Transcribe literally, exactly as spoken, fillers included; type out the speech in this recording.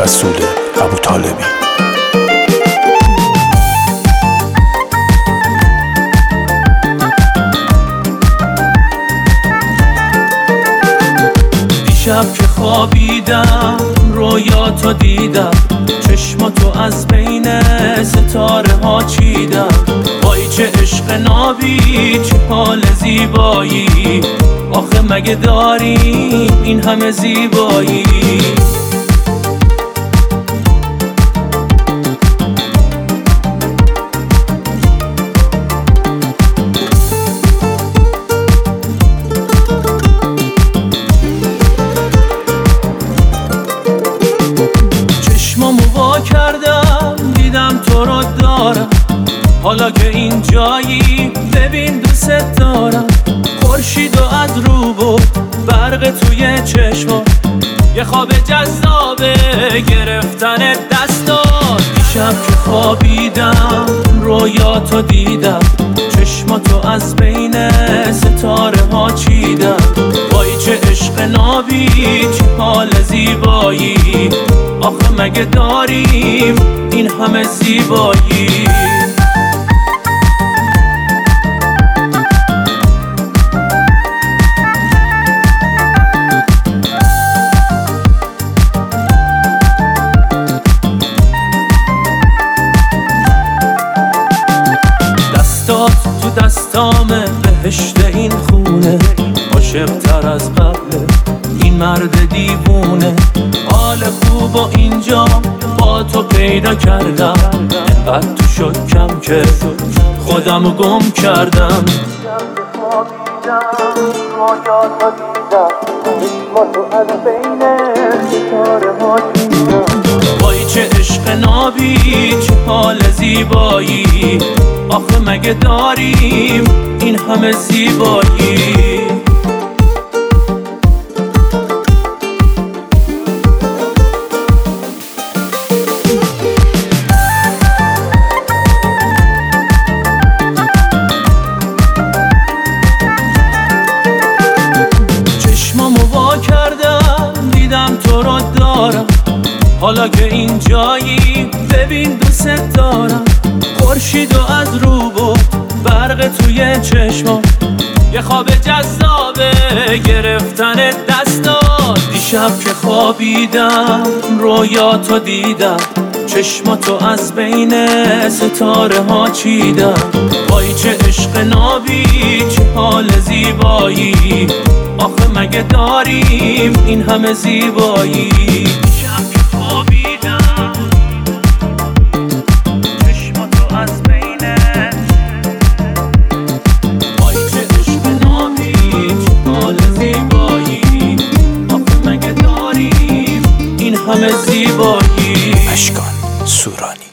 رسول ابوطالبی. شب که خوابیدم رویاتو دیدم، چشماتو از بین ستاره ها چیدم. وای چه عشق نابی، چه حال زیبایی، آخه مگه داریم این همه زیبایی؟ کردم دیدم تو رو دارم، حالا که این جایی ببین دوست دارم. خورشید و از رو بود برق توی چشما، یه خواب جذابه گرفتن دستات. دیشب که خوابیدم رویاتو دیدم، چشماتو از بین ستاره ها چیدم. وای چه عشق نابی، چه حال زیبایی، آخه مگه داریم این همه زیبایی؟ دستات تو دستامه، بهشت این خونه، عاشق‌تر از قبل این مرد دیوونه. حال خوب و اینجا با تو پیدا کردم، انقدر تو شکم که خودمو گم کردم. وای چه عشق نابی، چه حال زیبایی، آخه مگه داریم این همه زیبایی؟ دیدم تو رو دارم، حالا که این جایی ببین دوست دارم. خورشید و از رو بود برق توی چشما، یه خواب جذابه گرفتن دستات. دیشب که خوابیدم رویاتو دیدم، چشماتو از بین ستاره ها چیدم. وای چه عشق نابی، چه حال زیبایی، آخه مگه داریم این همه زیبایی؟ دیشب که خوابیدم چشماتو از بین، وای چه عشق نابی، چه حال زیبایی، آخه مگه داریم این همه زیبایی؟ اشکان سورانی.